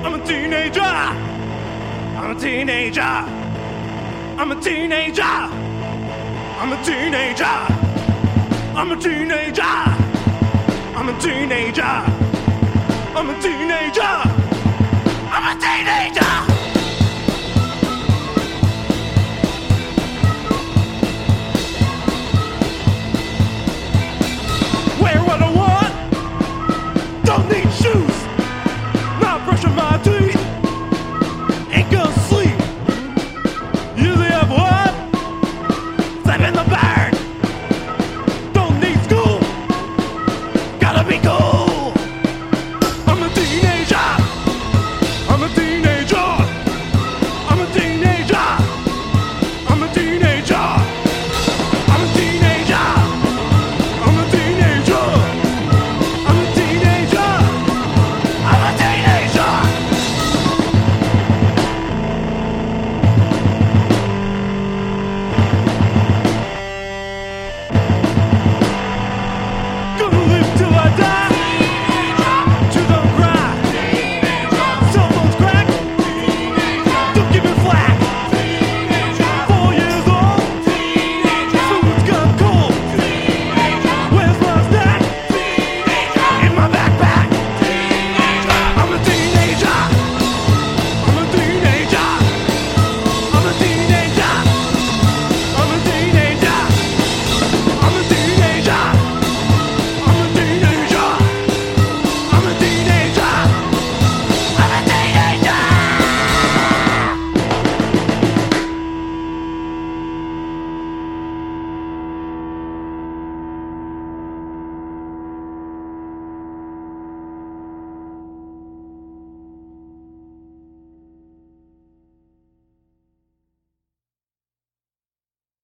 I'm a teenager. I'm a teenager. I'm a teenager. I'm a teenager. I'm a teenager. I'm a teenager. I'm a teenager. I'm a teenager.